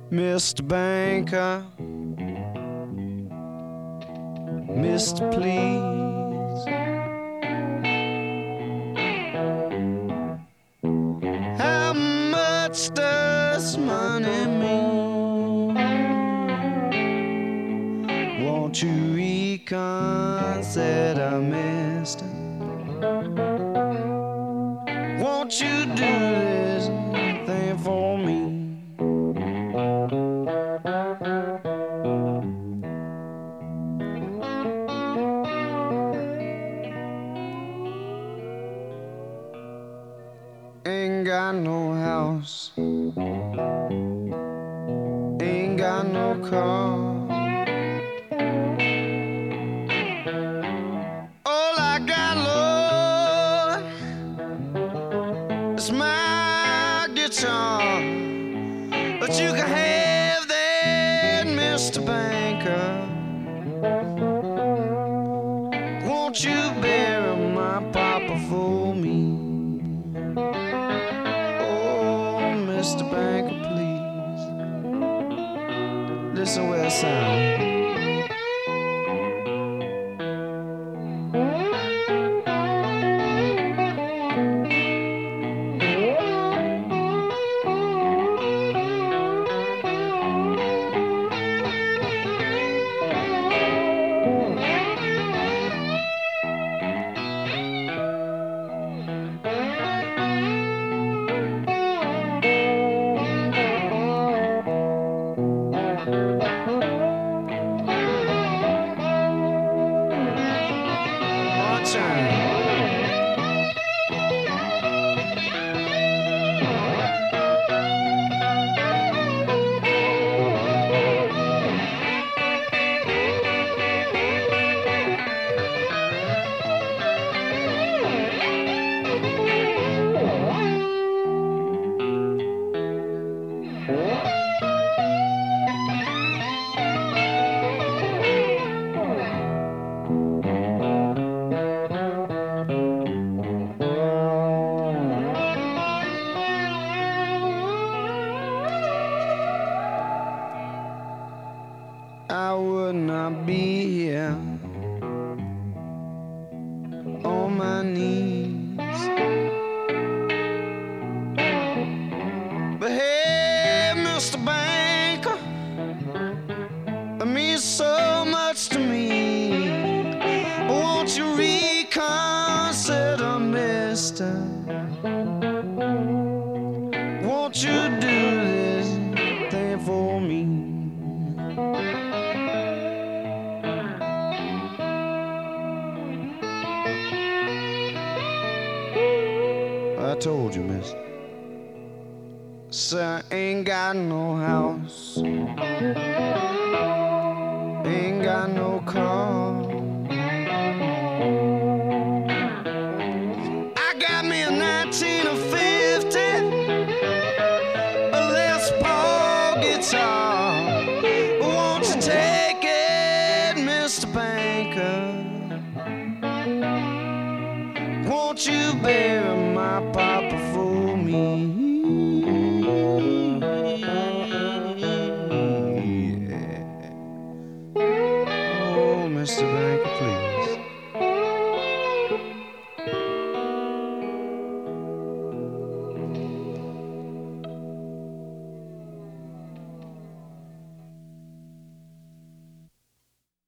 Mr. Banker, Mr. Please, how much does money mean? Won't you reconsider, mister? Won't you do this thing for me? Ain't got no house, ain't got no car. All I got, Lord, is my guitar. But you can have that, Mr. Banker. Won't you bury my papa for me? Mr. Banker, please listen where it sounds. I would not be here on my knees, but hey, Mr. Banker, it means so much to me. Won't you reconsider, mister? Won't you do this thing for me? I told you, miss. So I ain't got no house, ain't got no car. I got me a 1950 a Les Paul guitar. Won't you take it, Mr. Banker? Won't you bury my papa for me? Yeah. Oh, Mr. Banker, please.